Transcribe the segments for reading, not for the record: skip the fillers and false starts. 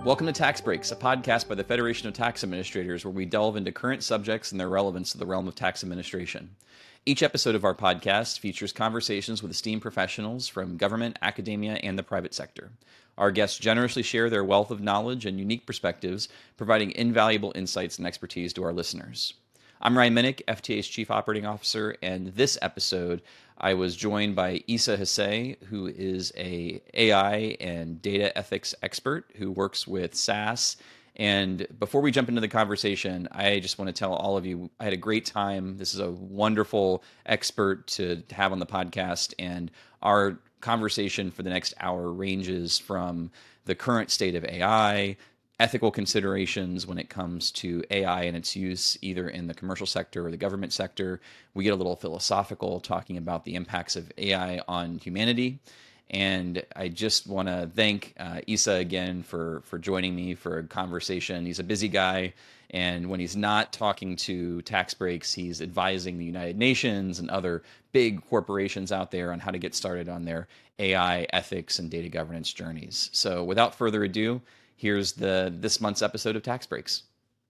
Welcome to Tax Breaks, a podcast by the Federation of Tax Administrators where we delve into current subjects and their relevance to the realm of tax administration. Each episode of our podcast features conversations with esteemed professionals from government, academia, and the private sector. Our guests generously share their wealth of knowledge and unique perspectives, providing invaluable insights and expertise to our listeners. I'm Ryan Minnick, FTA's Chief Operating Officer, and this episode I was joined by Issa Hassay, who is a AI and data ethics expert who works with SAS. And before we jump into the conversation, I just want to tell all of you I had a great time. This is a wonderful expert to have on the podcast, and our conversation for the next hour ranges from the current state of AI, ethical considerations when it comes to AI and its use either in the commercial sector or the government sector. We get a little philosophical talking about the impacts of AI on humanity. And I just want to thank Issa again for joining me for a conversation. He's a busy guy, and when he's not talking to Tax Breaks, he's advising the United Nations and other big corporations out there on how to get started on their AI ethics and data governance journeys. So without further ado, here's this month's episode of Tax Breaks.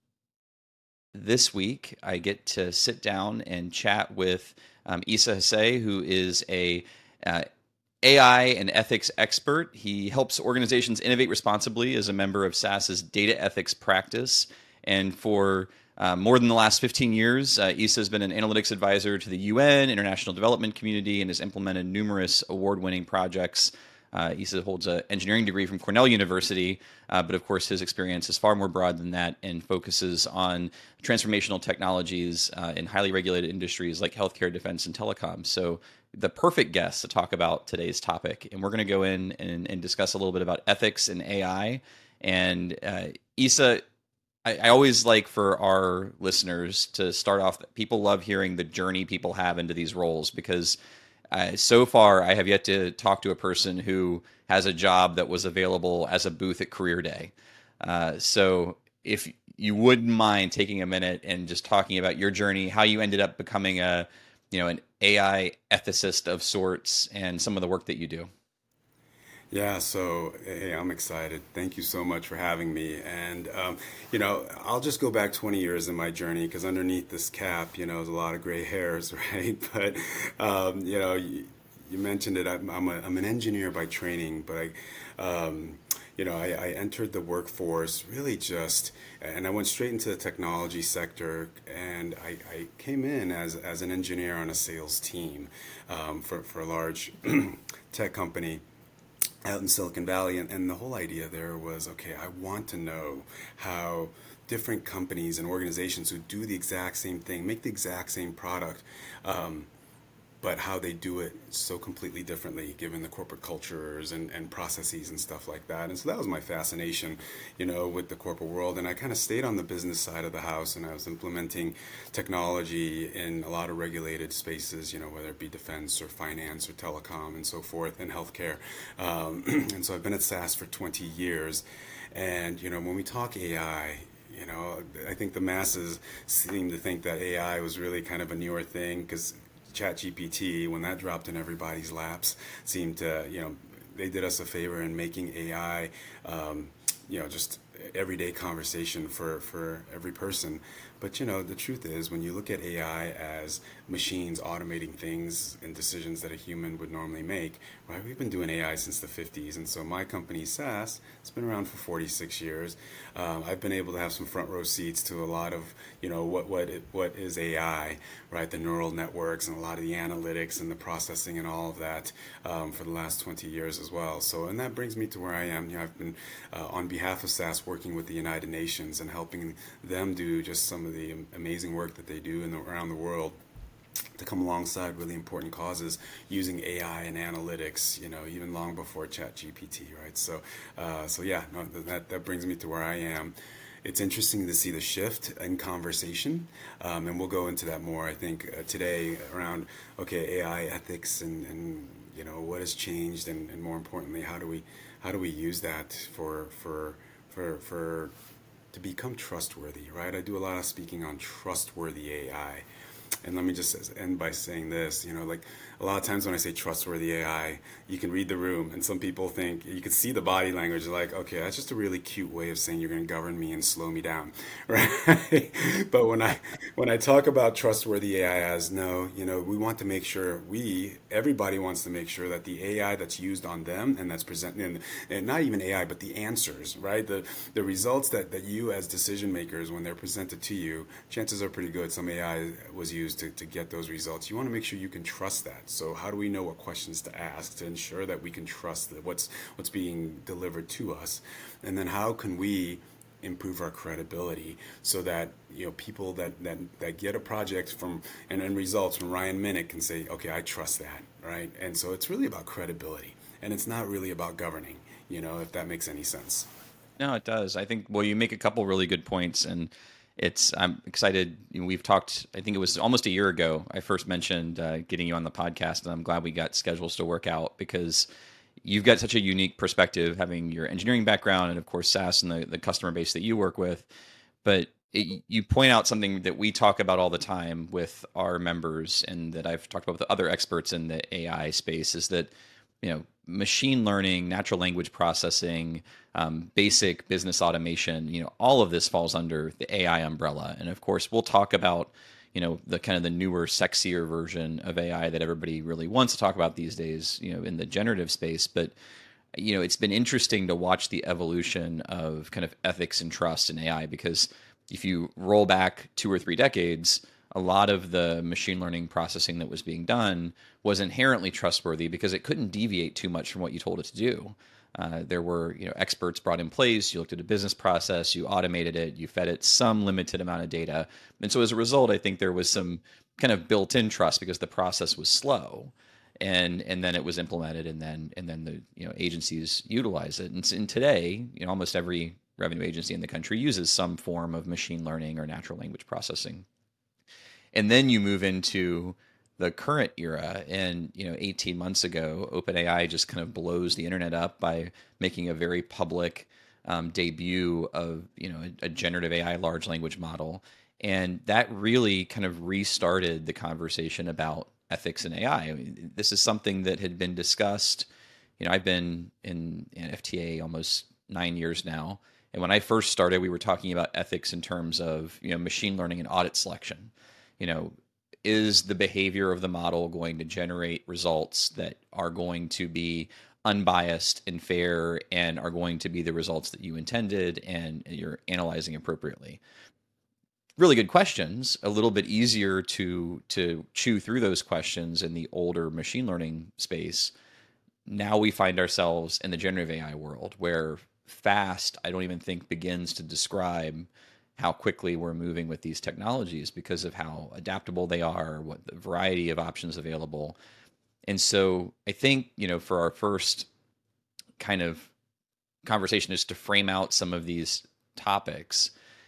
This week, I get to sit down and chat with Issa Hassay, who is a AI and ethics expert. He helps organizations innovate responsibly as a member of SAS's data ethics practice. And for more than the last 15 years, Issa has been an analytics advisor to the UN, international development community, and has implemented numerous award-winning projects. Issa holds an engineering degree from Cornell University, but of course his experience is far more broad than that and focuses on transformational technologies in highly regulated industries like healthcare, defense, and telecom. So the perfect guest to talk about today's topic. And we're going to go in and discuss a little bit about ethics and AI. And Issa, I always like for our listeners to start off, people love hearing the journey people have into these roles because so far, I have yet to talk to a person who has a job that was available as a booth at Career Day. So if you wouldn't mind taking a minute and just talking about your journey, how you ended up becoming an AI ethicist of sorts, and some of the work that you do. Yeah, so hey, I'm excited. Thank you so much for having me. And, I'll just go back 20 years in my journey because underneath this cap, there's a lot of gray hairs, right? But, you mentioned it. I'm an engineer by training, but I entered the workforce really and I went straight into the technology sector, and I came in as an engineer on a sales team for a large tech company out in Silicon Valley, and the whole idea there was, okay, I want to know how different companies and organizations who do the exact same thing, make the exact same product, but how they do it so completely differently given the corporate cultures and processes and stuff like that. And so that was my fascination, with the corporate world. And I kind of stayed on the business side of the house, and I was implementing technology in a lot of regulated spaces, whether it be defense or finance or telecom and so forth, and healthcare. And so I've been at SAS for 20 years. And, when we talk AI, I think the masses seem to think that AI was really kind of a newer thing because ChatGPT, when that dropped in everybody's laps, seemed to, they did us a favor in making AI, just everyday conversation for every person. But, the truth is, when you look at AI as machines automating things and decisions that a human would normally make, right? We've been doing AI since the 50s. And so my company, SAS, it's been around for 46 years. I've been able to have some front row seats to a lot of, what is AI, right? The neural networks and a lot of the analytics and the processing and all of that for the last 20 years as well. So, and that brings me to where I am. I've been, on behalf of SAS, working with the United Nations and helping them do just some of the amazing work that they do around the world to come alongside really important causes using AI and analytics, even long before ChatGPT, right? So, that brings me to where I am. It's interesting to see the shift in conversation, and we'll go into that more, I think, today around, AI ethics and what has changed, and more importantly, how do we use that for to become trustworthy, right? I do a lot of speaking on trustworthy AI. And let me just end by saying this, like a lot of times when I say trustworthy AI, you can read the room and some people think, you can see the body language, like, okay, that's just a really cute way of saying you're going to govern me and slow me down, right? But when I talk about trustworthy AI as, no, we want to make sure everybody wants to make sure that the AI that's used on them and that's presented, and not even AI, but the answers, right? The results that you as decision makers, when they're presented to you, chances are pretty good some AI was used to get those results. You want to make sure you can trust that. So how do we know what questions to ask to ensure that we can trust that what's being delivered to us? And then how can we improve our credibility so that people that get a project from and then results from Ryan Minnick can say, okay, I trust that, right? And so it's really about credibility, and it's not really about governing, if that makes any sense. No, it does. I think, well, you make a couple really good points, and I'm excited. We've talked, I think it was almost a year ago, I first mentioned getting you on the podcast, and I'm glad we got schedules to work out because you've got such a unique perspective, having your engineering background and, of course, SaaS and the customer base that you work with. But you point out something that we talk about all the time with our members, and that I've talked about with other experts in the AI space, is that machine learning, natural language processing, basic business automation, all of this falls under the AI umbrella. And of course, we'll talk about, the kind of the newer, sexier version of AI that everybody really wants to talk about these days, in the generative space. But, it's been interesting to watch the evolution of kind of ethics and trust in AI, because if you roll back 2 or 3 decades, a lot of the machine learning processing that was being done was inherently trustworthy because it couldn't deviate too much from what you told it to do. There were experts brought in place. You looked at a business process, you automated it, you fed it some limited amount of data, and so as a result, I think there was some kind of built-in trust because the process was slow, and then it was implemented, and then the agencies utilize it. And today, almost every revenue agency in the country uses some form of machine learning or natural language processing. And then you move into the current era, and 18 months ago, OpenAI just kind of blows the internet up by making a very public debut of a generative AI large language model, and that really kind of restarted the conversation about ethics in AI. I mean, this is something that had been discussed. I've been in FTA almost 9 years now, and when I first started, we were talking about ethics in terms of machine learning and audit selection. you know, is the behavior of the model going to generate results that are going to be unbiased and fair and are going to be the results that you intended and you're analyzing appropriately? Really good questions, a little bit easier to chew through those questions in the older machine learning space. Now we find ourselves in the generative AI world where fast, I don't even think begins to describe how quickly we're moving with these technologies because of how adaptable they are, what the variety of options available. And so I think, for our first kind of conversation is to frame out some of these topics.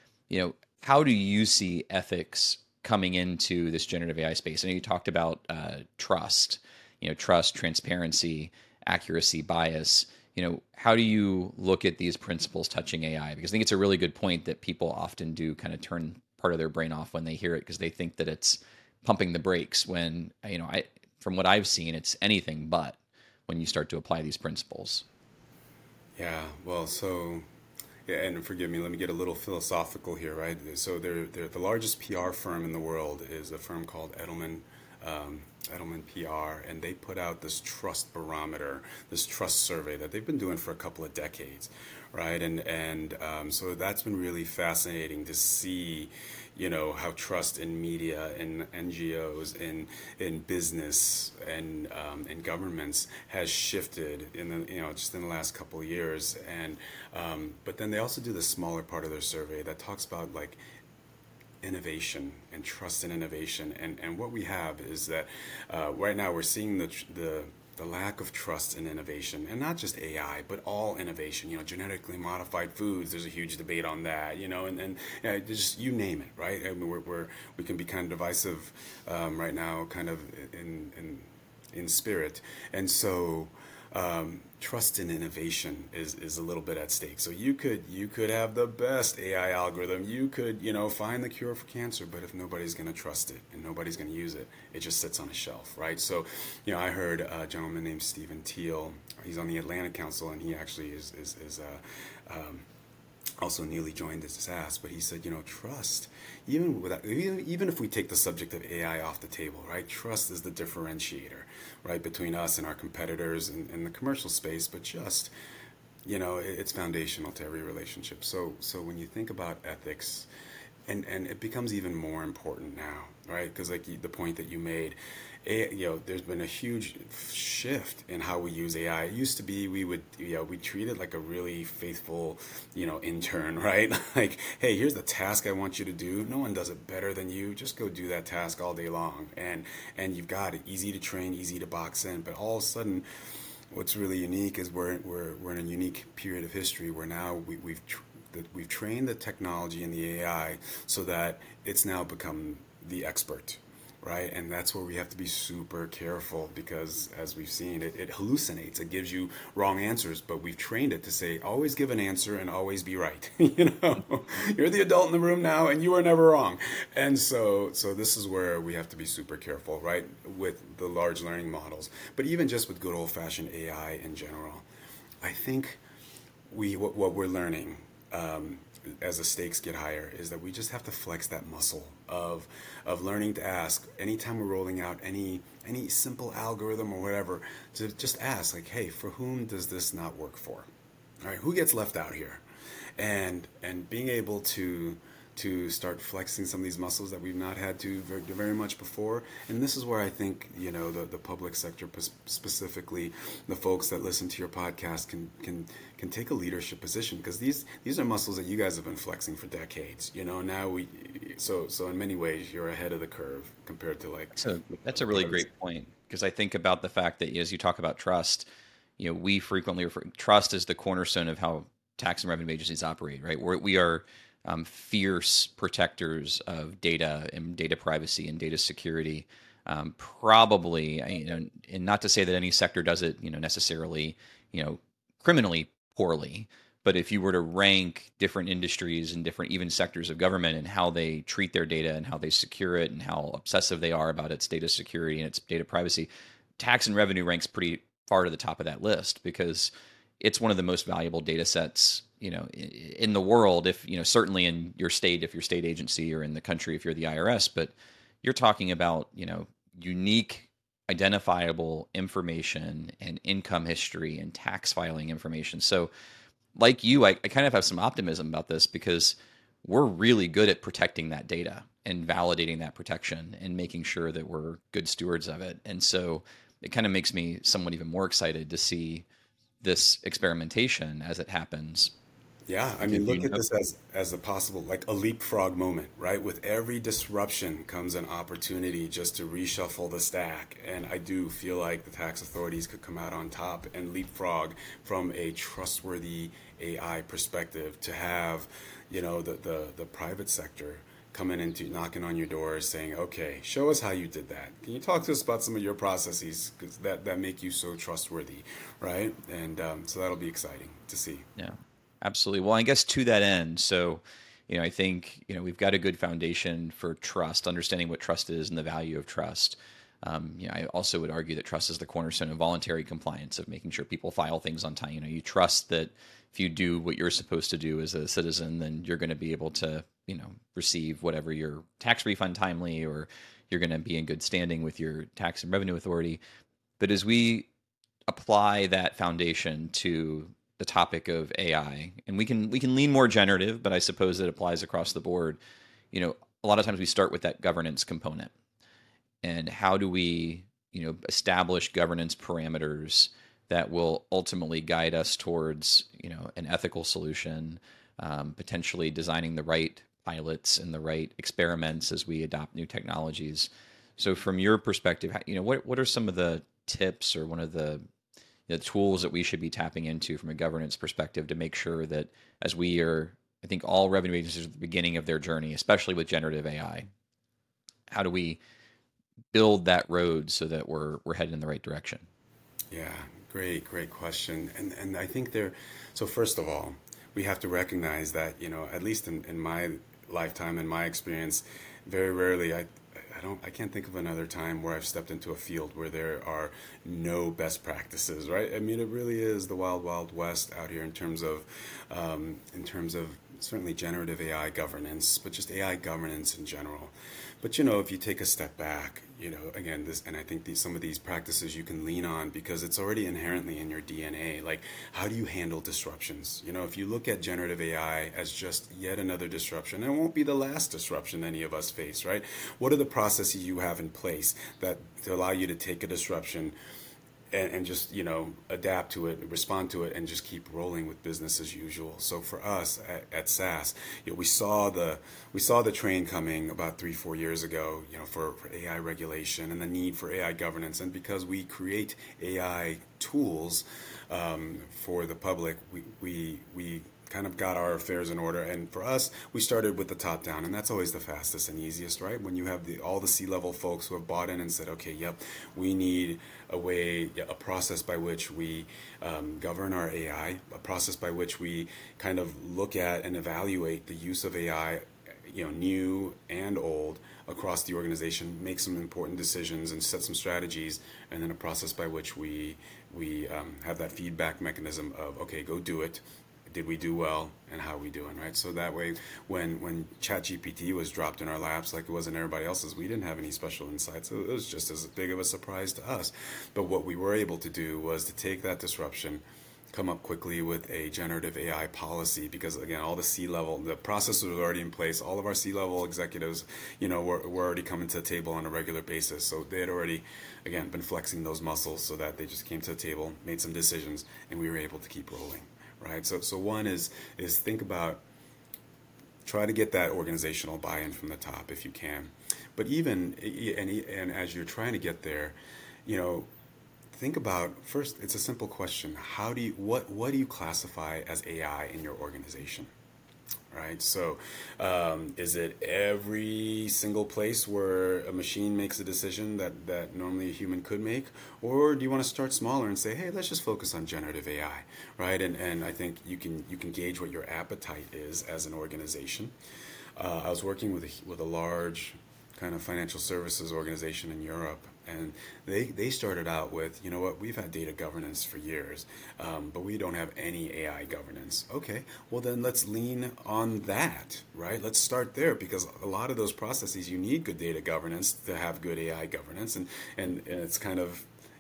How do you see ethics coming into this generative AI space? I know you talked about trust, trust, transparency, accuracy, bias. How do you look at these principles touching AI? Because I think it's a really good point that people often do kind of turn part of their brain off when they hear it because they think that it's pumping the brakes when, from what I've seen, it's anything but when you start to apply these principles. Yeah, well, yeah, and forgive me, let me get a little philosophical here, right? So they're the largest PR firm in the world is a firm called Edelman PR, and they put out this trust barometer, this trust survey that they've been doing for a couple of decades, right? And so that's been really fascinating to see, how trust in media, in NGOs, in business, and in governments has shifted in the just in the last couple of years. And but then they also do the smaller part of their survey that talks about like innovation and trust in innovation. And what we have is that right now we're seeing the lack of trust in innovation, and not just AI, but all innovation. Genetically modified foods. There's a huge debate on that. And just you name it, right? I mean, we can be kind of divisive right now, kind of in spirit, and so. trust in innovation is a little bit at stake. So you could have the best AI algorithm, you could find the cure for cancer, but if nobody's going to trust it and nobody's going to use it, it just sits on a shelf, right? So I heard a gentleman named Stephen Teal. He's on the Atlantic Council, and he actually is also newly joined as SAS, but he said, trust, even if we take the subject of AI off the table, right? Trust is the differentiator, right, between us and our competitors in the commercial space, but just, it's foundational to every relationship. So when you think about ethics, and it becomes even more important now, right? Because like the point that you made, there's been a huge shift in how we use AI. It used to be we treat it like a really faithful, intern, right? Like, hey, here's the task I want you to do. No one does it better than you. Just go do that task all day long, and you've got it. Easy to train, easy to box in. But all of a sudden, what's really unique is we're in a unique period of history where now we've trained the technology and the AI so that it's now become the expert, right? And that's where we have to be super careful, because as we've seen, it hallucinates. It gives you wrong answers, but we've trained it to say, always give an answer and always be right. You're the adult in the room now and you are never wrong. And so this is where we have to be super careful, right? With the large learning models, but even just with good old fashioned AI in general. I think what we're learning, as the stakes get higher, is that we just have to flex that muscle of learning to ask anytime we're rolling out any simple algorithm or whatever, to just ask, like, hey, for whom does this not work for? All right, who gets left out here? And being able to start flexing some of these muscles that we've not had to very much before. And this is where I think, the public sector, specifically the folks that listen to your podcast, can take a leadership position, because these are muscles that you guys have been flexing for decades. Now so in many ways you're ahead of the curve compared to like. So that's a really great point, because I think about the fact that as you talk about trust, we frequently refer trust as the cornerstone of how tax and revenue agencies operate, right? We are fierce protectors of data and data privacy and data security. Probably, and not to say that any sector does it, necessarily, criminally poorly, but if you were to rank different industries and different even sectors of government and how they treat their data and how they secure it and how obsessive they are about its data security and its data privacy, tax and revenue ranks pretty far to the top of that list, because it's one of the most valuable data sets, in the world. If, certainly in your state, if you're state agency, or in the country, if you're the IRS, but you're talking about, unique identifiable information and income history and tax filing information. So like you, I kind of have some optimism about this, because we're really good at protecting that data and validating that protection and making sure that we're good stewards of it. And so it kind of makes me somewhat even more excited to see this experimentation as it happens. Yeah, I mean, look at this as a possible, like a leapfrog moment, right? With every disruption comes an opportunity just to reshuffle the stack. And I do feel like the tax authorities could come out on top and leapfrog from a trustworthy AI perspective, to have, the private sector coming into knocking on your door saying, okay, show us how you did that. Can you talk to us about some of your processes that make you so trustworthy, right? And so that'll be exciting to see. Yeah. Absolutely. Well, I guess to that end, so, I think, we've got a good foundation for trust, understanding what trust is and the value of trust. I also would argue that trust is the cornerstone of voluntary compliance, of making sure people file things on time. You trust that if you do what you're supposed to do as a citizen, then you're going to be able to, receive whatever your tax refund timely, or you're going to be in good standing with your tax and revenue authority. But as we apply that foundation to the topic of AI, and we can lean more generative, but I suppose it applies across the board. A lot of times we start with that governance component, and how do we, establish governance parameters that will ultimately guide us towards, an ethical solution, potentially designing the right pilots and the right experiments as we adopt new technologies. So from your perspective, what are some of the tips, or one of the tools that we should be tapping into from a governance perspective, to make sure that, as we are, I think all revenue agencies are at the beginning of their journey, especially with generative AI, how do we build that road so that we're headed in the right direction? Yeah, Great question. And I think there, so first of all, we have to recognize that, at least in my lifetime, in my experience, very rarely I can't think of another time where I've stepped into a field where there are no best practices, right? I mean, it really is the wild, wild west out here in terms of certainly generative AI governance, but just AI governance in general. But if you take a step back, again, and I think some of these practices you can lean on because it's already inherently in your DNA. Like, how do you handle disruptions? If you look at generative AI as just yet another disruption, and it won't be the last disruption any of us face, right? What are the processes you have in place that to allow you to take a disruption and just adapt to it, respond to it, and just keep rolling with business as usual? So for us at SAS, we saw the train coming about 3-4 years ago, for AI regulation and the need for AI governance, and because we create AI tools for the public, we kind of got our affairs in order. And for us, we started with the top down, and that's always the fastest and easiest, right? When you have all the C-level folks who have bought in and said, okay, yep, we need a process by which we govern our AI, a process by which we kind of look at and evaluate the use of AI, new and old, across the organization, make some important decisions and set some strategies, and then a process by which we have that feedback mechanism of, okay, go do it. Did we do well, and how are we doing, right? So that way, when ChatGPT was dropped in our laps like it was in everybody else's, we didn't have any special insights. It was just as big of a surprise to us. But what we were able to do was to take that disruption, come up quickly with a generative AI policy, because again, all the C-level, the process was already in place. All of our C-level executives, were already coming to the table on a regular basis. So they had already, again, been flexing those muscles so that they just came to the table, made some decisions, and we were able to keep rolling. Right. So one is think about, try to get that organizational buy-in from the top if you can. But even and as you're trying to get there, think about first. It's a simple question: what do you classify as AI in your organization? Right. So, is it every single place where a machine makes a decision that normally a human could make? Or do you want to start smaller and say, hey, let's just focus on generative AI, right? And I think you can gauge what your appetite is as an organization. I was working with a large kind of financial services organization in Europe, and they started out with, we've had data governance for years, but we don't have any AI governance. Okay, well then let's lean on that, right? Let's start there, because a lot of those processes, you need good data governance to have good AI governance, and it's kind of,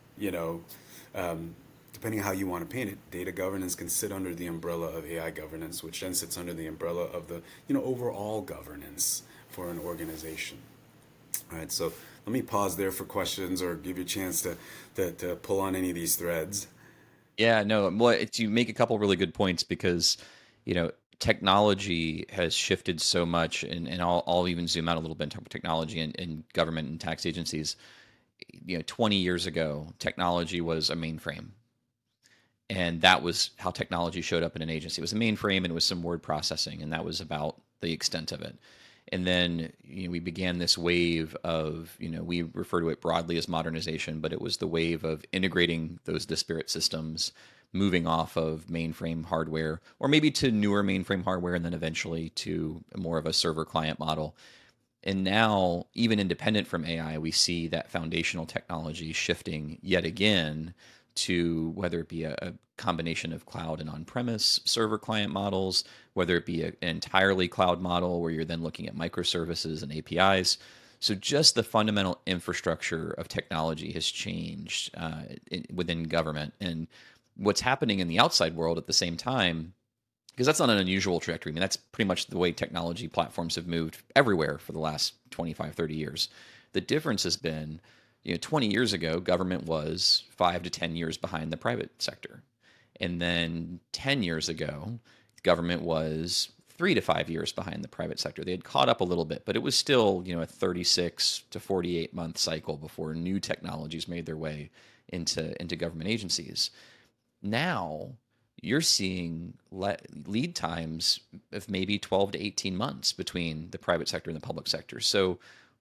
depending on how you want to paint it, data governance can sit under the umbrella of AI governance, which then sits under the umbrella of the, overall governance for an organization. All right, so let me pause there for questions or give you a chance to pull on any of these threads. Yeah, no, well, you make a couple really good points because, technology has shifted so much, and I'll even zoom out a little bit and talk about technology and government and tax agencies. 20 years ago, technology was a mainframe. And that was how technology showed up in an agency. It was a mainframe and it was some word processing, and that was about the extent of it. And then we began this wave of, we refer to it broadly as modernization, but it was the wave of integrating those disparate systems, moving off of mainframe hardware, or maybe to newer mainframe hardware, and then eventually to more of a server client model. And now, even independent from AI, we see that foundational technology shifting yet again to whether it be a combination of cloud and on-premise server client models, whether it be an entirely cloud model where you're then looking at microservices and APIs. So just the fundamental infrastructure of technology has changed within government. And what's happening in the outside world at the same time, because that's not an unusual trajectory. I mean, that's pretty much the way technology platforms have moved everywhere for the last 25, 30 years. The difference has been, 20 years ago, government was 5 to 10 years behind the private sector. And then 10 years ago, government was 3 to 5 years behind the private sector. They had caught up a little bit, but it was still, a 36 to 48 month cycle before new technologies made their way into government agencies. Now, you're seeing lead times of maybe 12 to 18 months between the private sector and the public sector. So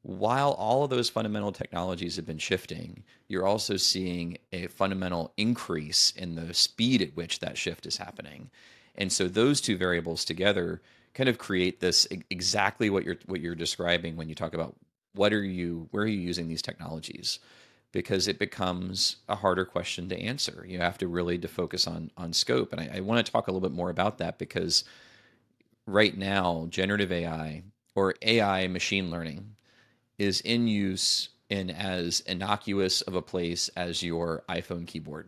While all of those fundamental technologies have been shifting, you're also seeing a fundamental increase in the speed at which that shift is happening. And so those two variables together kind of create this exactly what you're describing when you talk about where are you using these technologies, because it becomes a harder question to answer. You have to really to focus on scope. And I want to talk a little bit more about that because right now, generative AI or AI machine learning is in use in as innocuous of a place as your iPhone keyboard.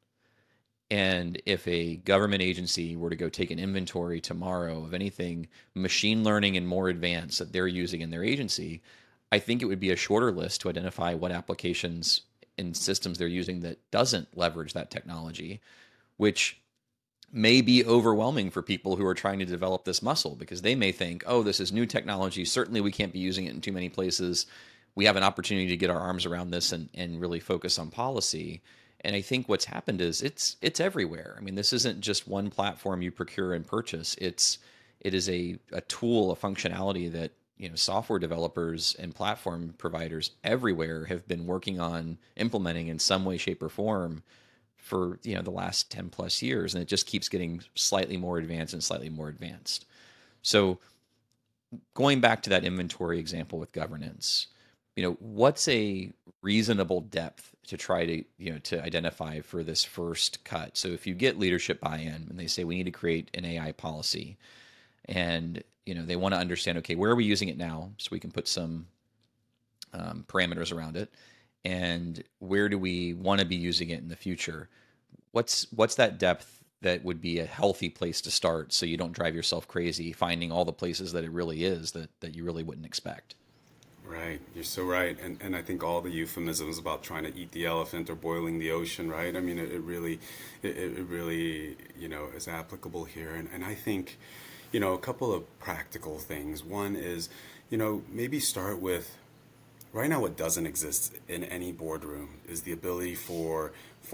And if a government agency were to go take an inventory tomorrow of anything machine learning and more advanced that they're using in their agency, I think it would be a shorter list to identify what applications and systems they're using that doesn't leverage that technology, which may be overwhelming for people who are trying to develop this muscle because they may think, oh, this is new technology. Certainly we can't be using it in too many places. We have an opportunity to get our arms around this and really focus on policy. And I think what's happened is it's everywhere. I mean, this isn't just one platform you procure and purchase. It is a tool, a functionality that software developers and platform providers everywhere have been working on implementing in some way, shape, or form for the last 10 plus years, and it just keeps getting slightly more advanced and slightly more advanced. So going back to that inventory example with governance, what's a reasonable depth to try to to identify for this first cut? So if you get leadership buy-in and they say we need to create an AI policy, and they want to understand, okay, where are we using it now, so we can put some parameters around it, and where do we want to be using it in the future? What's that depth that would be a healthy place to start, so you don't drive yourself crazy finding all the places that it really is that you really wouldn't expect? Right, you're so right, and I think all the euphemisms about trying to eat the elephant or boiling the ocean, right? I mean, it really, is applicable here, and I think, a couple of practical things. One is, maybe start with right now what doesn't exist in any boardroom is the ability for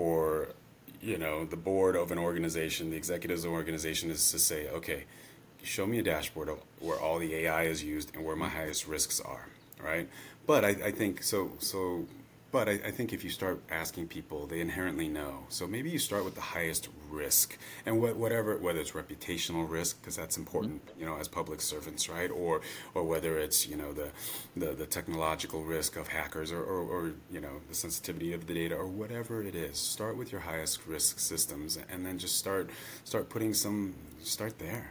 the board of an organization, the executives of an organization, is to say, okay, show me a dashboard of where all the AI is used and where my highest risks are, right? But I think but I think if you start asking people, they inherently know. So maybe you start with the highest risk, and whether it's reputational risk, because that's important, as public servants, right? Or whether it's the technological risk of hackers, or the sensitivity of the data, or whatever it is. Start with your highest risk systems, and then just start putting start there.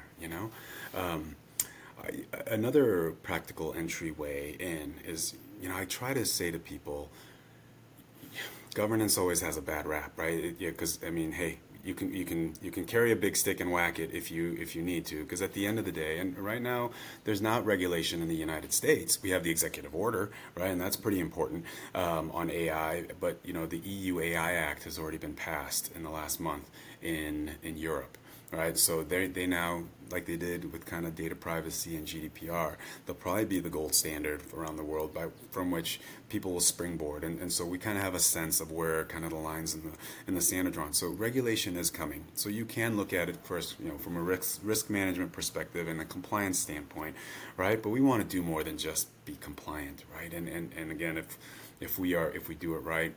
Another practical entryway in is, I try to say to people, governance always has a bad rap, right? Because I mean, hey, you can carry a big stick and whack it if you need to. Because at the end of the day, and right now there's not regulation in the United States. We have the executive order, right, and that's pretty important on AI. But the EU AI Act has already been passed in the last month in Europe. Right, so they now, like they did with kind of data privacy and GDPR, they'll probably be the gold standard around the world from which people will springboard, and so we kind of have a sense of where kind of the lines in the sand are drawn. So regulation is coming. So you can look at it first, from a risk management perspective and a compliance standpoint, right? But we want to do more than just be compliant, right? And again, if we do it right.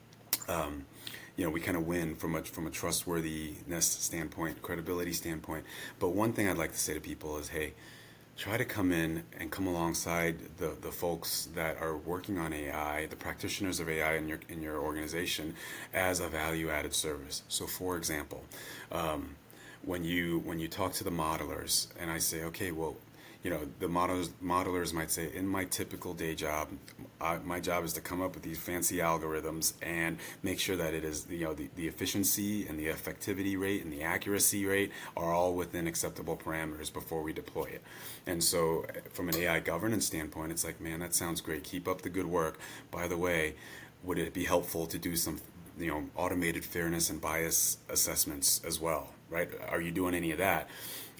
We kind of win from a trustworthiness standpoint, credibility standpoint. But one thing I'd like to say to people is, hey, try to come in and come alongside the folks that are working on AI, the practitioners of AI in your organization, as a value-added service. So, for example, when you talk to the modelers, and I say, okay, well, the modelers might say, in my typical day job, my job is to come up with these fancy algorithms and make sure that it is, the efficiency and the effectivity rate and the accuracy rate are all within acceptable parameters before we deploy it. And so from an AI governance standpoint, it's like, man, that sounds great. Keep up the good work. By the way, would it be helpful to do some automated fairness and bias assessments as well, right? Are you doing any of that?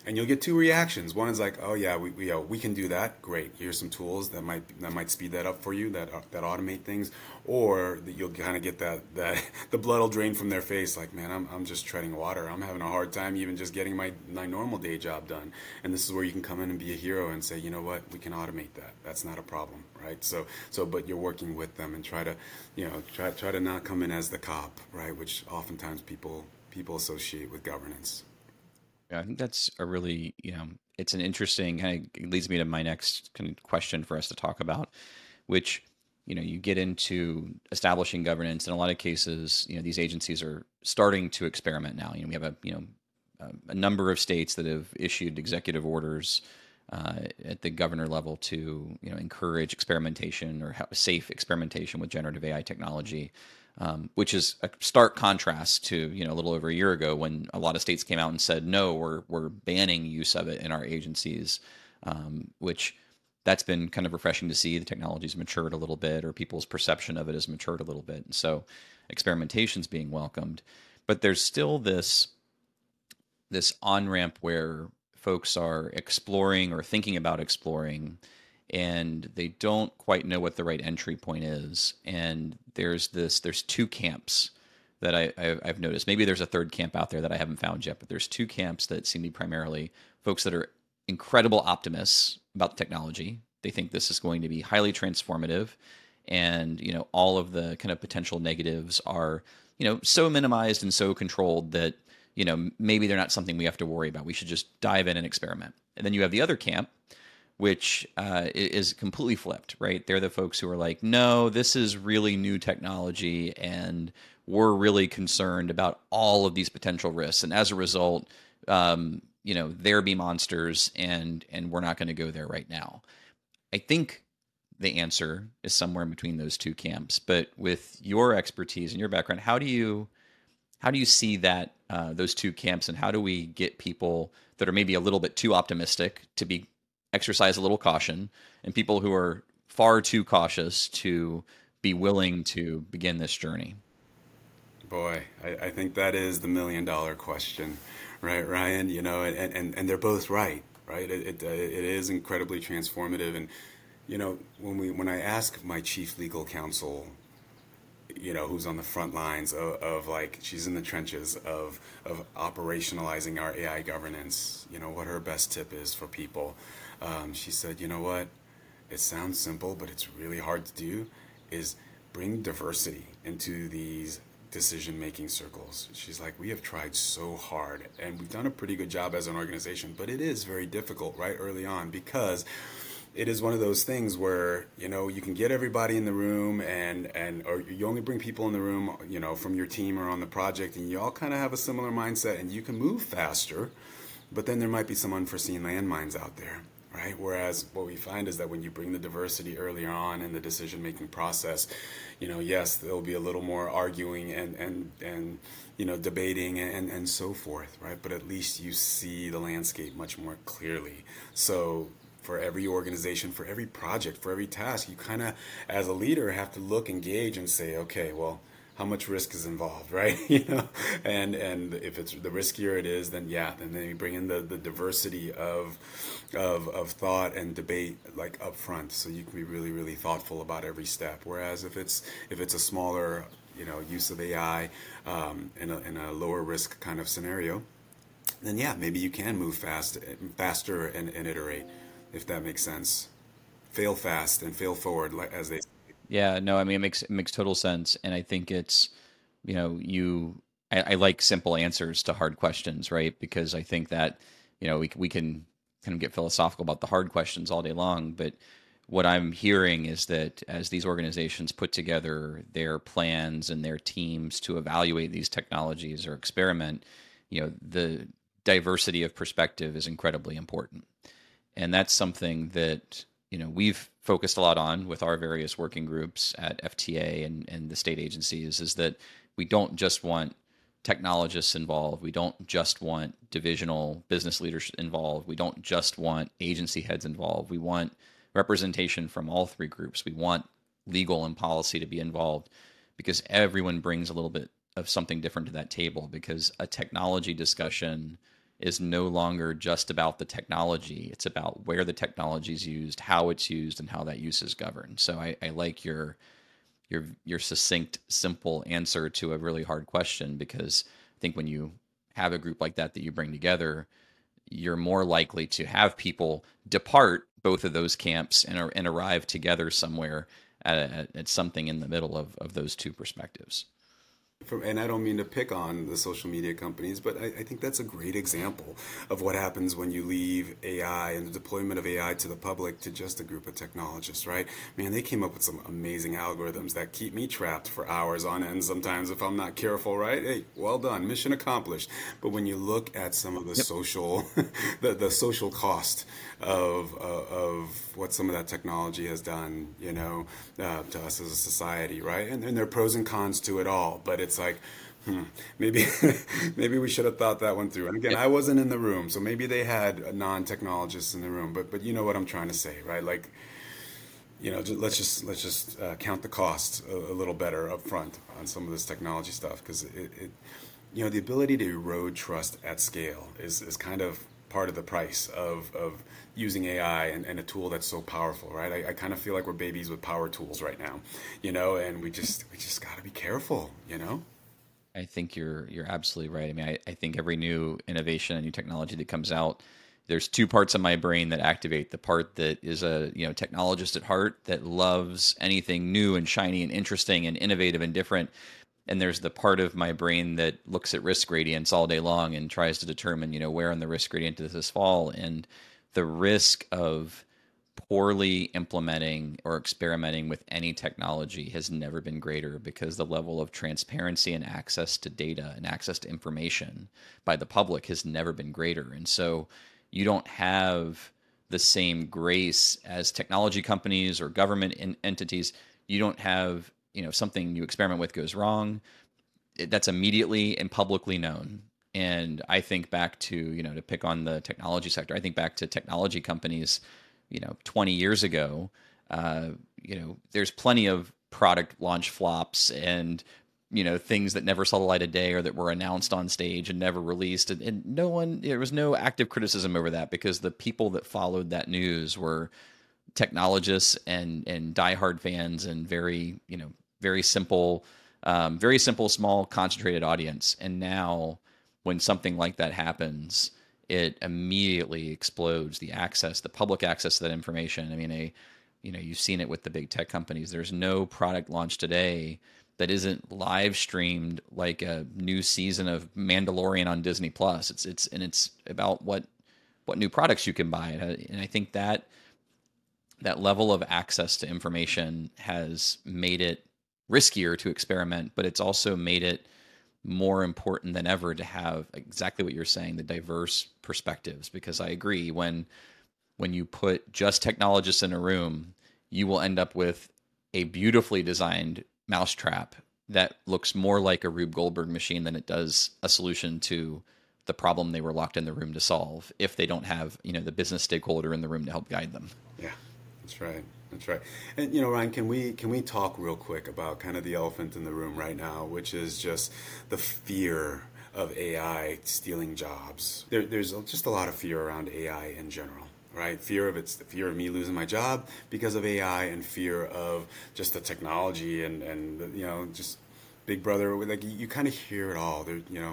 And you'll get two reactions. One is like, "Oh yeah, we can do that. Great. Here's some tools that might speed that up for you, that automate things." Or you'll kind of get that the blood will drain from their face, like, "Man, I'm just treading water. I'm having a hard time even just getting my normal day job done." And this is where you can come in and be a hero and say, "You know what? We can automate that. That's not a problem, right?" But you're working with them and try to not come in as the cop, right? Which oftentimes people associate with governance. Yeah, I think that's a really, it's an interesting kind of leads me to my next kind of question for us to talk about, which, you get into establishing governance. In a lot of cases, these agencies are starting to experiment now. We have a number of states that have issued executive orders at the governor level to, encourage experimentation or safe experimentation with generative AI technology. Which is a stark contrast to a little over a year ago when a lot of states came out and said no, we're banning use of it in our agencies, which that's been kind of refreshing to see. The technology's matured a little bit, or people's perception of it has matured a little bit, and so experimentation's being welcomed. But there's still this on ramp where folks are exploring or thinking about exploring, and they don't quite know what the right entry point is. And there's two camps that I've noticed. Maybe there's a third camp out there that I haven't found yet, but there's two camps that seem to be primarily folks that are incredible optimists about the technology. They think this is going to be highly transformative, and all of the kind of potential negatives are so minimized and so controlled that maybe they're not something we have to worry about. We should just dive in and experiment. And then you have the other camp, which is completely flipped, right? They're the folks who are like, no, this is really new technology, and we're really concerned about all of these potential risks. And as a result, there be monsters, and we're not going to go there right now. I think the answer is somewhere in between those two camps. But with your expertise and your background, how do you see that those two camps, and how do we get people that are maybe a little bit too optimistic to be exercise a little caution, and people who are far too cautious to be willing to begin this journey? Boy, I think that is the $1 million question, right, Ryan? And they're both right, right? It is incredibly transformative. And when I ask my chief legal counsel, who's on the front lines of like, she's in the trenches of operationalizing our AI governance, what her best tip is for people. She said, "You know what? It sounds simple, but it's really hard to do, is bring diversity into these decision-making circles." She's like, "We have tried so hard, and we've done a pretty good job as an organization, but it is very difficult right early on, because it is one of those things where you can get everybody in the room, or you only bring people in the room from your team or on the project, and you all kind of have a similar mindset, and you can move faster, but then there might be some unforeseen landmines out there." Right. Whereas what we find is that when you bring the diversity earlier on in the decision-making process, yes, there'll be a little more arguing and debating and so forth, right? But at least you see the landscape much more clearly. So for every organization, for every project, for every task, you kind of, as a leader, have to look, engage, and say, okay, well, how much risk is involved, right? And if it's the riskier it is, then you bring in the diversity of thought and debate, like, up front, so you can be really, really thoughtful about every step. Whereas if it's a smaller use of AI in a lower risk kind of scenario, then maybe you can move faster and iterate, if that makes sense. Fail fast and fail forward, like, as they say. Yeah, no, I mean, it makes total sense. And I think it's, I like simple answers to hard questions, right? Because I think that, we can kind of get philosophical about the hard questions all day long. But what I'm hearing is that as these organizations put together their plans and their teams to evaluate these technologies or experiment, the diversity of perspective is incredibly important. And that's something that we've focused a lot on with our various working groups at FTA and the state agencies, is that we don't just want technologists involved. We don't just want divisional business leaders involved. We don't just want agency heads involved. We want representation from all three groups. We want legal and policy to be involved, because everyone brings a little bit of something different to that table, because a technology discussion is no longer just about the technology. It's about where the technology is used, how it's used, and how that use is governed. So I like your succinct, simple answer to a really hard question, because I think when you have a group like that you bring together, you're more likely to have people depart both of those camps and arrive together somewhere at something in the middle of those two perspectives. And I don't mean to pick on the social media companies, but I think that's a great example of what happens when you leave AI and the deployment of AI to the public to just a group of technologists, right? Man, they came up with some amazing algorithms that keep me trapped for hours on end sometimes if I'm not careful, right? Hey, well done, mission accomplished. But when you look at some of the Yep. social, the social cost of what some of that technology has done, to us as a society, right? And there are pros and cons to it all, but it's like, maybe maybe we should have thought that one through. And again, Yep. I wasn't in the room, so maybe they had non-technologists in the room, but you know what I'm trying to say, right? Like, let's just count the costs a little better up front on some of this technology stuff, because the ability to erode trust at scale is kind of part of the price of using AI and a tool that's so powerful, right? I kind of feel like we're babies with power tools right now, and we just got to be careful. I think you're absolutely right. I mean, I think every new innovation and new technology that comes out, there's two parts of my brain that activate: the part that is a technologist at heart that loves anything new and shiny and interesting and innovative and different, and there's the part of my brain that looks at risk gradients all day long and tries to determine where on the risk gradient does this fall. And the risk of poorly implementing or experimenting with any technology has never been greater, because the level of transparency and access to data and access to information by the public has never been greater. And so you don't have the same grace as technology companies or government entities. You don't have, something you experiment with goes wrong, that's immediately and publicly known. And I think back to, to pick on the technology sector, I think back to technology companies, 20 years ago. There's plenty of product launch flops and, things that never saw the light of day or that were announced on stage and never released. And there was no active criticism over that, because the people that followed that news were technologists and diehard fans and very simple, small, concentrated audience. And now, when something like that happens, it immediately explodes the public access to that information. I mean, you've seen it with the big tech companies. There's no product launch today that isn't live streamed like a new season of Mandalorian on Disney Plus. It's about what new products you can buy. And I think that level of access to information has made it riskier to experiment, but it's also made it more important than ever to have exactly what you're saying, the diverse perspectives. Because I agree, when you put just technologists in a room, you will end up with a beautifully designed mousetrap that looks more like a Rube Goldberg machine than it does a solution to the problem they were locked in the room to solve, if they don't have the business stakeholder in the room to help guide them. Yeah, that's right. That's right. And Ryan, can we talk real quick about kind of the elephant in the room right now, which is just the fear of AI stealing jobs? There's just a lot of fear around AI in general, right? It's the fear of me losing my job because of AI, and fear of just the technology and just Big Brother. Like, you kind of hear it all.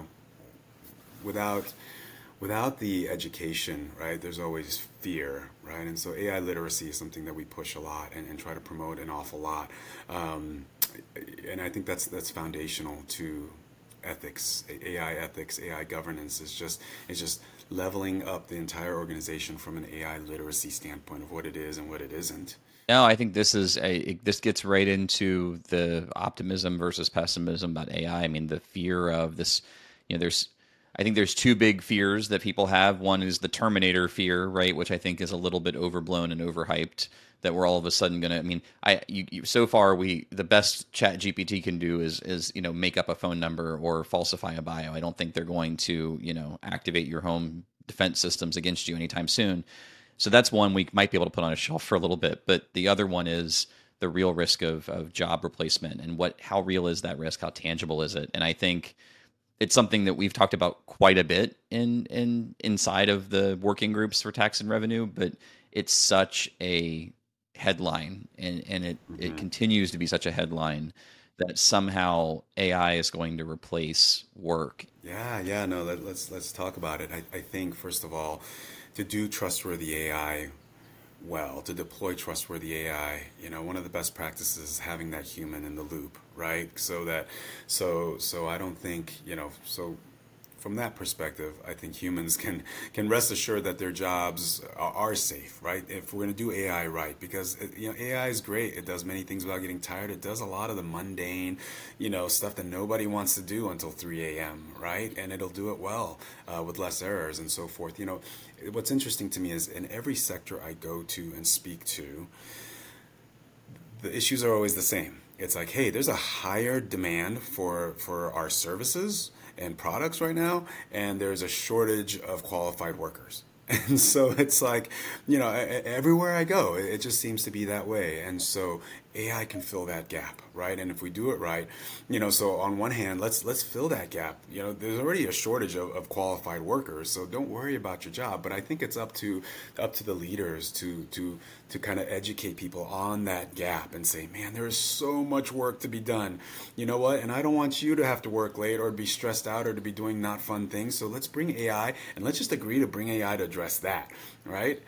Without the education, right, there's always fear, right? And so AI literacy is something that we push a lot and try to promote an awful lot. And I think that's foundational to ethics, AI governance is just leveling up the entire organization from an AI literacy standpoint of what it is and what it isn't. No, I think this gets right into the optimism versus pessimism about AI. I mean, the fear of this, I think there's two big fears that people have. One is the Terminator fear, right, which I think is a little bit overblown and overhyped. That we're all of a sudden gonna. I mean, so far the best Chat GPT can do is make up a phone number or falsify a bio. I don't think they're going to activate your home defense systems against you anytime soon. So that's one we might be able to put on a shelf for a little bit. But the other one is the real risk of job replacement, and how real is that risk? How tangible is it? And I think It's something that we've talked about quite a bit in inside of the working groups for tax and revenue, but it's such a headline, and it Hmm. continues to be such a headline that somehow AI is going to replace work. Yeah, yeah, no, let's talk about it. I think first of all, to do trustworthy AI well, to deploy trustworthy AI, one of the best practices is having that human in the loop, right? So I don't think, so from that perspective, I think humans can rest assured that their jobs are safe, right? If we're going to do AI right, because AI is great. It does many things without getting tired. It does a lot of the mundane, stuff that nobody wants to do until 3 a.m., right? And it'll do it well with less errors and so forth. What's interesting to me is in every sector I go to and speak to, the issues are always the same. It's like, hey, there's a higher demand for our services and products right now, and there's a shortage of qualified workers. And so it's like, everywhere I go, it just seems to be that way. And so AI can fill that gap, right? And if we do it right, so on one hand, let's fill that gap. There's already a shortage of qualified workers, so don't worry about your job. But I think it's up to the leaders to kind of educate people on that gap and say, man, there is so much work to be done. You know what? And I don't want you to have to work late or be stressed out or to be doing not fun things. So let's bring AI, and let's just agree to bring AI to address that, right?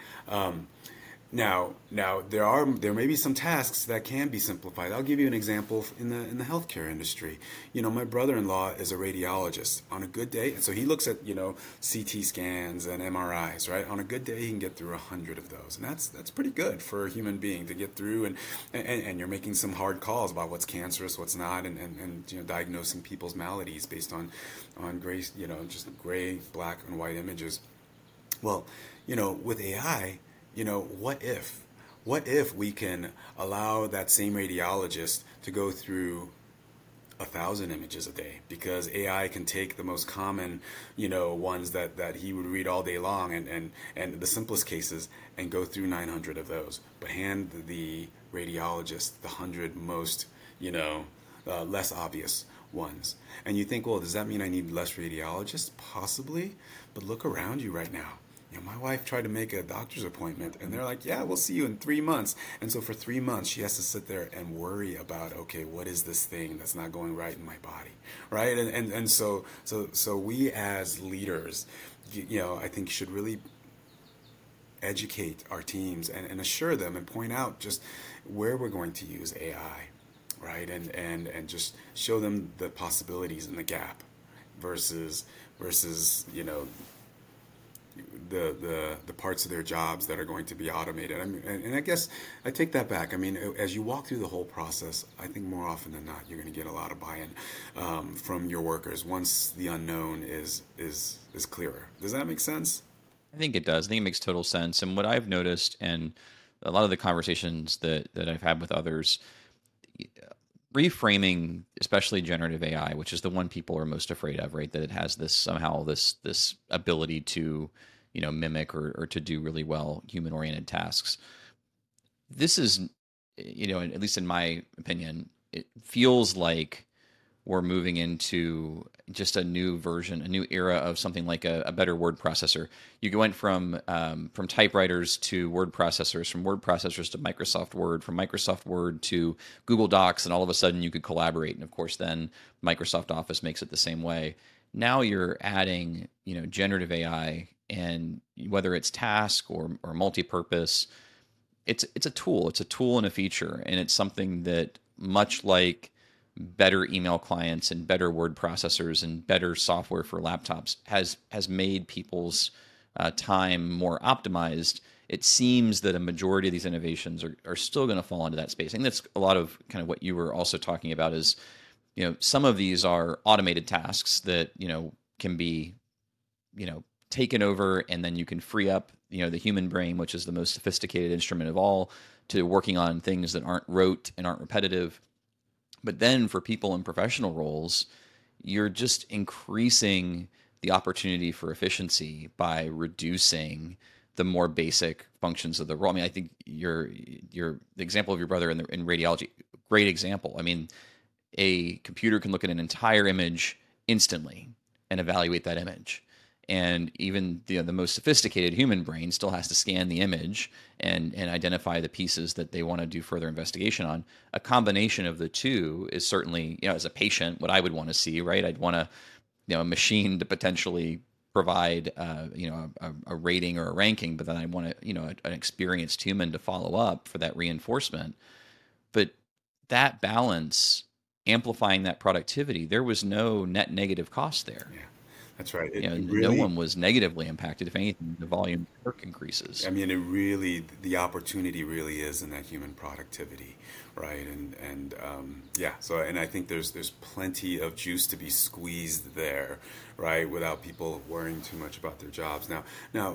Now there may be some tasks that can be simplified. I'll give you an example in the healthcare industry. My brother-in-law is a radiologist. On a good day, and so he looks at CT scans and MRIs. Right, on a good day, he can get through 100 of those, and that's pretty good for a human being to get through. And you're making some hard calls about what's cancerous, what's not, and diagnosing people's maladies based on gray, just gray, black, and white images. Well, with AI, what if? What if we can allow that same radiologist to go through 1,000 images a day? Because AI can take the most common, ones that he would read all day long and the simplest cases and go through 900 of those, but hand the radiologist the 100 most, less obvious ones. And you think, well, does that mean I need less radiologists? Possibly, but look around you right now. My wife tried to make a doctor's appointment, and they're like, "Yeah, we'll see you in 3 months." And so for 3 months, she has to sit there and worry about, okay, what is this thing that's not going right in my body, right? And so we as leaders, I think should really educate our teams and assure them and point out just where we're going to use AI, right? And just show them the possibilities in the gap versus the parts of their jobs that are going to be automated. I mean, and I guess I take that back. I mean, as you walk through the whole process, I think more often than not, you're going to get a lot of buy-in from your workers once the unknown is clearer. Does that make sense? I think it does. I think it makes total sense. And what I've noticed, and a lot of the conversations that I've had with others, reframing, especially generative AI, which is the one people are most afraid of, right? That it has this somehow this ability to, mimic or to do really well human oriented tasks. This is, at least in my opinion, it feels like we're moving into just a new version, a new era of something like a better word processor. You went from typewriters to word processors, from word processors to Microsoft Word, from Microsoft Word to Google Docs, and all of a sudden you could collaborate. And of course, then Microsoft Office makes it the same way. Now you're adding, generative AI, and whether it's task or multi-purpose, it's a tool. It's a tool and a feature, and it's something that, much like better email clients and better word processors and better software for laptops, has made people's time more optimized. It seems that a majority of these innovations are still going to fall into that space. I think that's a lot of kind of what you were also talking about is, some of these are automated tasks that, can be, taken over, and then you can free up, the human brain, which is the most sophisticated instrument of all, to working on things that aren't rote and aren't repetitive. But then for people in professional roles, you're just increasing the opportunity for efficiency by reducing the more basic functions of the role. I mean, I think the example of your brother in radiology, great example. I mean, a computer can look at an entire image instantly, and evaluate that image. And even the most sophisticated human brain still has to scan the image and identify the pieces that they want to do further investigation on. A combination of the two is certainly, as a patient, what I would want to see, right? I'd want a machine to potentially provide, a rating or a ranking, but then I want an experienced human to follow up for that reinforcement. But that balance, amplifying that productivity, there was no net negative cost there. Yeah, that's right. It No really, one was negatively impacted. If anything, the volume of work increases. I mean, it really, the opportunity really is in that human productivity, right? And yeah, so and I think there's plenty of juice to be squeezed there, right? Without people worrying too much about their jobs. Now,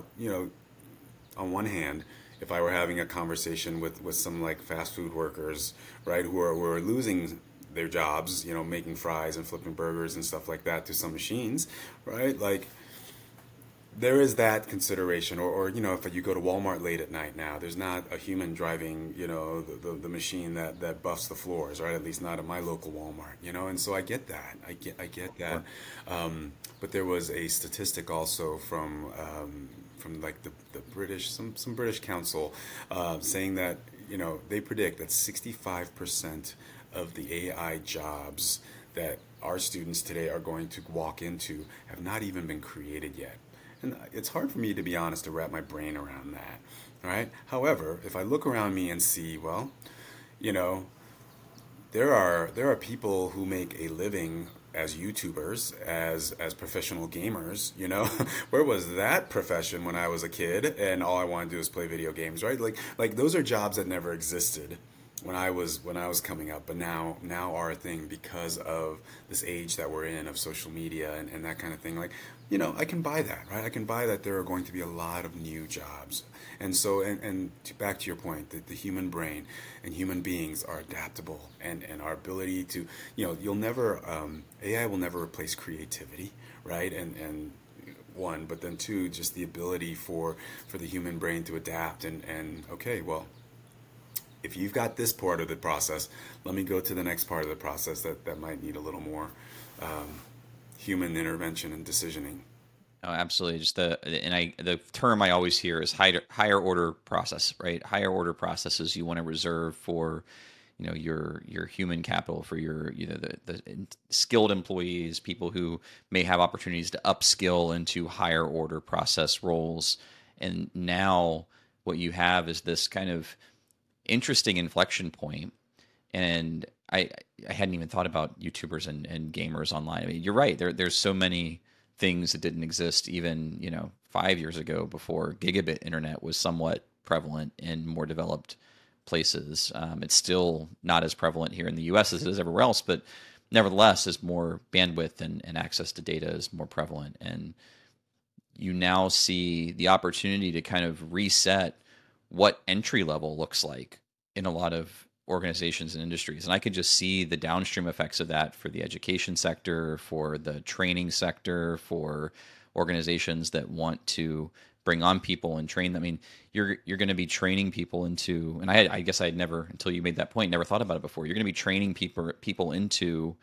on one hand, if I were having a conversation with some like fast food workers, right, who are losing their jobs, making fries and flipping burgers and stuff like that to some machines, right? Like there is that consideration, or if you go to Walmart late at night now, there's not a human driving, the machine that buffs the floors, right? At least not at my local Walmart, And so I get that, I get that. But there was a statistic also from like the British, some British council, saying that they predict that 65% of the AI jobs that our students today are going to walk into have not even been created yet. And it's hard for me, to be honest, to wrap my brain around that. All right. However, if I look around me and see, well, you know, there are people who make a living as YouTubers, as professional gamers. Where was that profession when I was a kid and all I wanted to do was play video games, right? Like those are jobs that never existed when I was coming up, but now are a thing because of this age that we're in of social media and that kind of thing. Like, I can buy that, right? I can buy that there are going to be a lot of new jobs. And so, back to your point, that the human brain and human beings are adaptable, and our ability to, AI will never replace creativity, right? And one, but then two, just the ability for the human brain to adapt and okay, well, if you've got this part of the process, let me go to the next part of the process that might need a little more human intervention and decisioning. Oh, absolutely. Just the term I always hear is higher order process, right? Higher order processes you want to reserve for, your human capital, for your the skilled employees, people who may have opportunities to upskill into higher order process roles. And now what you have is this kind of interesting inflection point. And I hadn't even thought about YouTubers and gamers online. I mean, you're right. There's so many things that didn't exist even 5 years ago, before gigabit internet was somewhat prevalent in more developed places. It's still not as prevalent here in the U.S. as it is everywhere else, but nevertheless, as more bandwidth and access to data is more prevalent, and you now see the opportunity to kind of reset what entry level looks like in a lot of organizations and industries. And I could just see the downstream effects of that for the education sector, for the training sector, for organizations that want to bring on people and train them. I mean, you're going to be training people into, and I guess I'd never, until you made that point, never thought about it before. You're going to be training people into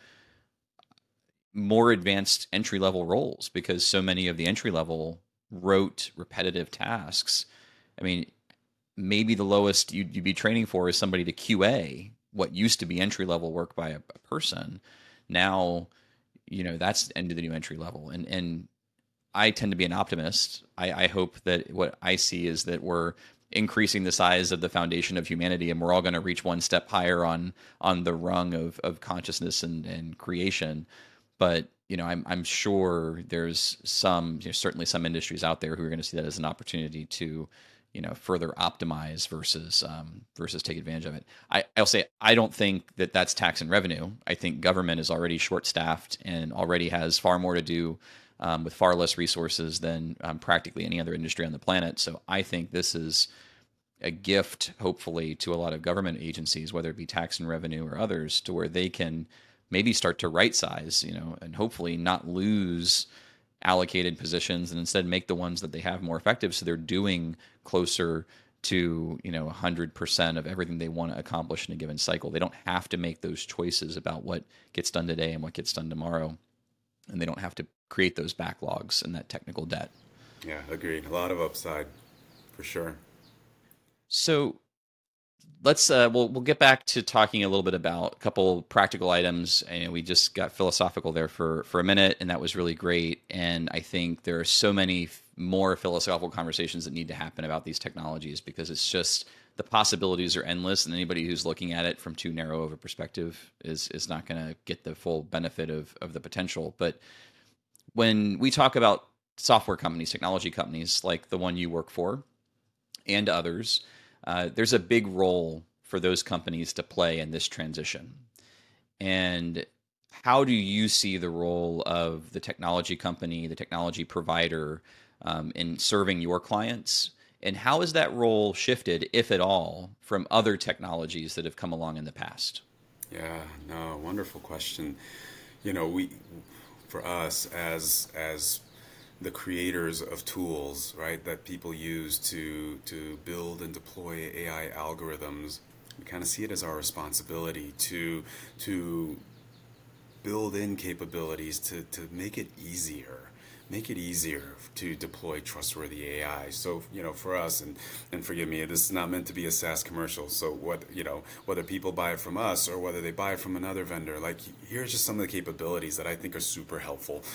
more advanced entry level roles, because so many of the entry level rote repetitive tasks, I mean, maybe the lowest you'd be training for is somebody to QA what used to be entry level work by a person. Now, that's into the new entry level. And I tend to be an optimist. I hope that what I see is that we're increasing the size of the foundation of humanity, and we're all going to reach one step higher on the rung of consciousness and creation. But I'm sure there's certainly some industries out there who are going to see that as an opportunity to further optimize versus take advantage of it. I'll say I don't think that that's tax and revenue. I think government is already short staffed and already has far more to do with far less resources than practically any other industry on the planet. So I think this is a gift, hopefully, to a lot of government agencies, whether it be tax and revenue or others, to where they can maybe start to right size, and hopefully not lose allocated positions, and instead make the ones that they have more effective, so they're doing closer to 100% of everything they want to accomplish in a given cycle. They don't have to make those choices about what gets done today and what gets done tomorrow. and they don't have to create those backlogs and that technical debt. Yeah, agreed. A lot of upside for sure. So let's we'll get back to talking a little bit about a couple practical items. And we just got philosophical there for a minute, and that was really great. And I think there are so many more philosophical conversations that need to happen about these technologies, because it's just the possibilities are endless, and anybody who's looking at it from too narrow of a perspective is not going to get the full benefit of the potential. But when we talk about software companies, technology companies like the one you work for and others, there's a big role for those companies to play in this transition. And how do you see the role of the technology company, the technology provider, in serving your clients? And how has that role shifted, if at all, from other technologies that have come along in the past? Yeah, no, wonderful question. We for us as the creators of tools, right, that people use to build and deploy AI algorithms, we kind of see it as our responsibility to build in capabilities to make it easier to deploy trustworthy AI. So, for us, and forgive me, this is not meant to be a SaaS commercial. So whether people buy it from us or whether they buy it from another vendor, like, here's just some of the capabilities that I think are super helpful,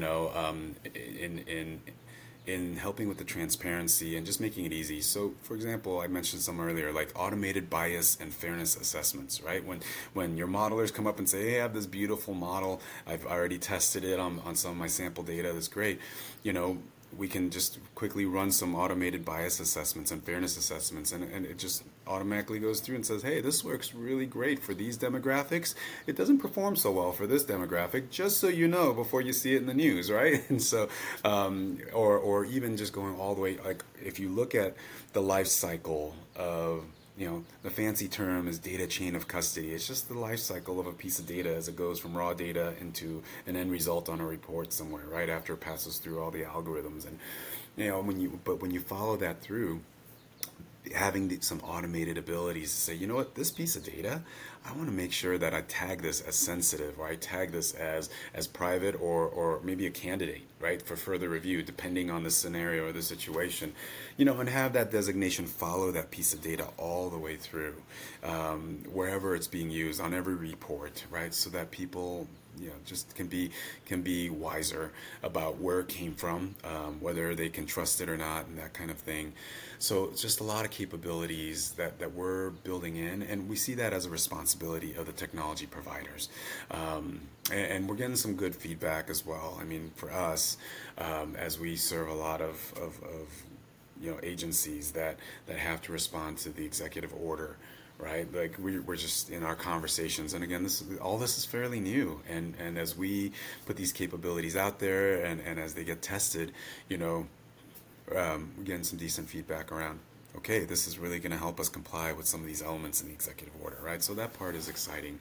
in helping with the transparency and just making it easy. So, for example, I mentioned some earlier, like automated bias and fairness assessments, right? When your modelers come up and say, hey, I have this beautiful model, I've already tested it on some of my sample data, that's great. We can just quickly run some automated bias assessments and fairness assessments, and it just automatically goes through and says, hey, this works really great for these demographics. It doesn't perform so well for this demographic, just so you know before you see it in the news, right? And so, or even just going all the way, like if you look at the life cycle of, the fancy term is data chain of custody. It's just the life cycle of a piece of data as it goes from raw data into an end result on a report somewhere, right after it passes through all the algorithms. And when you follow that through, having some automated abilities to say, you know what, this piece of data, I want to make sure that I tag this as sensitive, or I tag this as private, or maybe a candidate, right, for further review, depending on the scenario or the situation, and have that designation follow that piece of data all the way through, wherever it's being used on every report, right, so that people just can be wiser about where it came from, whether they can trust it or not, and that kind of thing. So it's just a lot of capabilities that we're building in, and we see that as a responsibility of the technology providers. And we're getting some good feedback as well. I mean, for us, as we serve a lot of agencies that have to respond to the executive order, right? Like we're just in our conversations, and again, all this is fairly new, and as we put these capabilities out there, and as they get tested, we're getting some decent feedback around, okay, this is really going to help us comply with some of these elements in the executive order, right? So that part is exciting.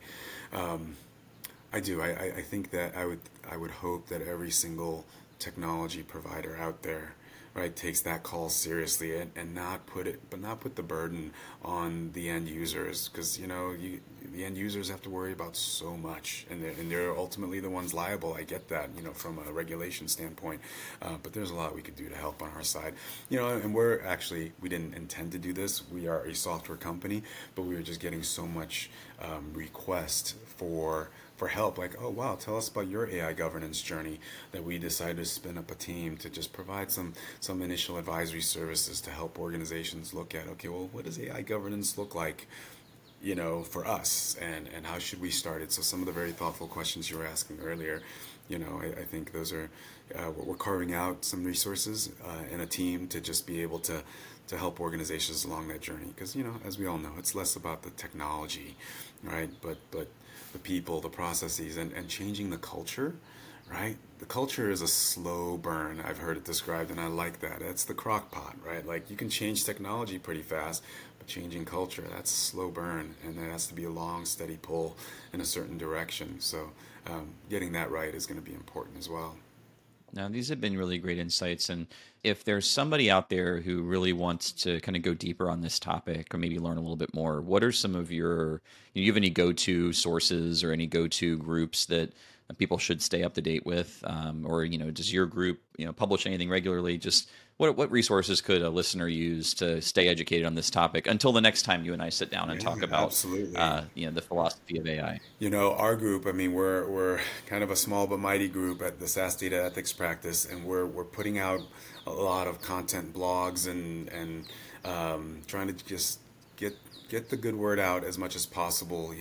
I think that I would hope that every single technology provider out there, right, takes that call seriously, and not put the burden on the end users, because the end users have to worry about so much, and they're ultimately the ones liable. I get that, from a regulation standpoint, but there's a lot we could do to help on our side, and we didn't intend to do this. We are a software company, but we were just getting so much request for help, like, oh wow, tell us about your AI governance journey, that we decided to spin up a team to just provide some initial advisory services to help organizations look at, okay, well, what does AI governance look like, for us, and how should we start it? So some of the very thoughtful questions you were asking earlier, I think those are, we're carving out some resources in a team to just be able to help organizations along that journey, because as we all know, it's less about the technology, right, but the people, the processes, and changing the culture, right? The culture is a slow burn. I've heard it described, and I like that. It's the crock pot, right? Like, you can change technology pretty fast, but changing culture, that's a slow burn, and there has to be a long, steady pull in a certain direction. So getting that right is going to be important as well. Now, these have been really great insights. And if there's somebody out there who really wants to kind of go deeper on this topic, or maybe learn a little bit more, what are some of your, you have any go-to sources or any go-to groups that people should stay up to date with, or does your group publish anything regularly? Just what resources could a listener use to stay educated on this topic until the next time you and I sit down and Yeah, talk about absolutely. the philosophy of AI? Our group, I mean, we're kind of a small but mighty group at the SAS Data Ethics Practice, and we're putting out a lot of content, blogs, and trying to just get the good word out as much as possible.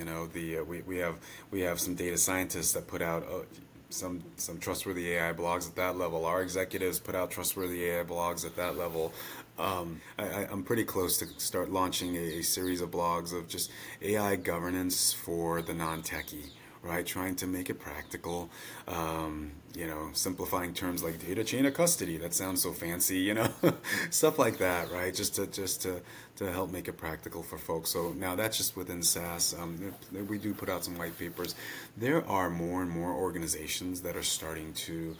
We have some data scientists that put out some trustworthy AI blogs at that level. Our executives put out trustworthy AI blogs at that level. I'm pretty close to start launching a series of blogs of just AI governance for the non-techie, right? Trying to make it practical, simplifying terms like data chain of custody. That sounds so fancy, stuff like that, right? Just to help make it practical for folks. So now that's just within SAS. We do put out some white papers. There are more and more organizations that are starting to.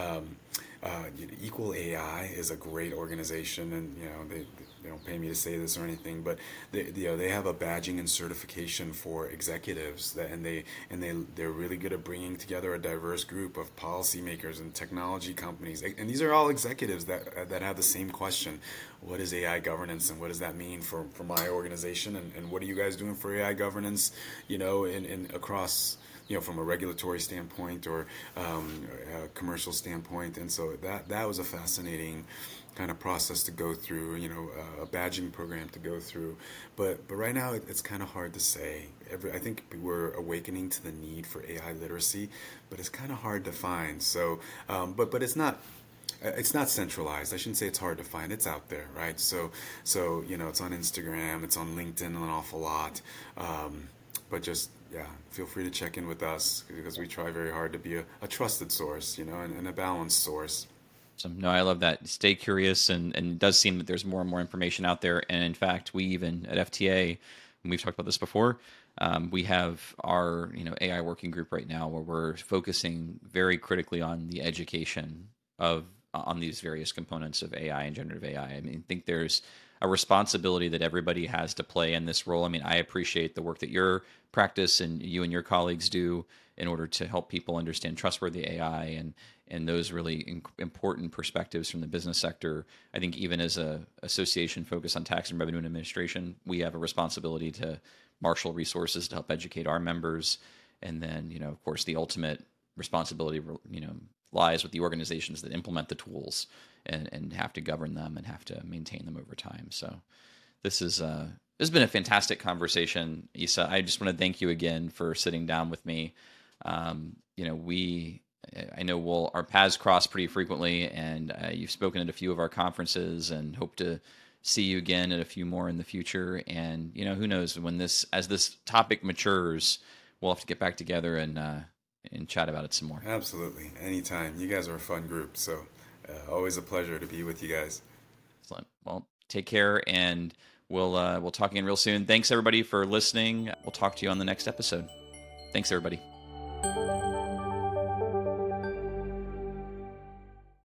Equal AI is a great organization, and they don't pay me to say this or anything, but they have a badging and certification for executives they're really good at bringing together a diverse group of policymakers and technology companies, and these are all executives that have the same question: what is AI governance, and what does that mean for my organization, and what are you guys doing for AI governance, in across, from a regulatory standpoint or a commercial standpoint. And so that was a fascinating kind of process to go through, a badging program to go through. But right now it's kind of hard to say. I think we're awakening to the need for AI literacy, but it's kind of hard to find. So, but it's not. It's not centralized. I shouldn't say it's hard to find. It's out there, right? So it's on Instagram, it's on LinkedIn an awful lot. But just, feel free to check in with us, because we try very hard to be a trusted source, and a balanced source. So, no, I love that. Stay curious, and it does seem that there's more and more information out there. And in fact, we even at FTA, and we've talked about this before, we have our AI working group right now where we're focusing very critically on the education on these various components of AI and generative AI. I mean, I think there's a responsibility that everybody has to play in this role. I mean, I appreciate the work that your practice and you and your colleagues do in order to help people understand trustworthy AI and those really important perspectives from the business sector. I think even as a association focused on tax and revenue and administration, we have a responsibility to marshal resources to help educate our members. And then, of course, the ultimate responsibility, lies with the organizations that implement the tools and have to govern them and have to maintain them over time. So this has been a fantastic conversation, Isa. I just want to thank you again for sitting down with me. I know our paths cross pretty frequently, and you've spoken at a few of our conferences, and hope to see you again at a few more in the future. And who knows, as this topic matures, we'll have to get back together and chat about it some more. Absolutely, anytime. You guys are a fun group, so always a pleasure to be with you guys. Excellent. Well, take care, and we'll talk again real soon. Thanks everybody for listening. We'll talk to you on the next episode. Thanks everybody.